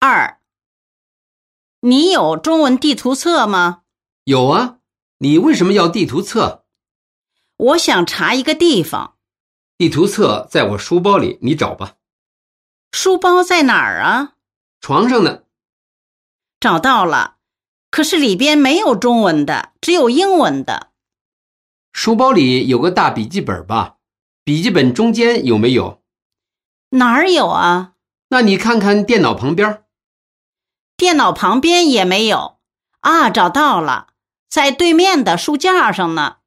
2，你有中文地图册吗？ 有啊，你为什么要地图册？ 我想查一个地方。 地图册在我书包里，你找吧。 书包在哪儿啊？ 床上呢。 找到了，可是里边没有中文的，只有英文的。 书包里有个大笔记本吧？笔记本中间有没有？ 哪儿有啊？ 那你看看电脑旁边。 电脑旁边也没有。啊，找到了，在对面的书架上呢。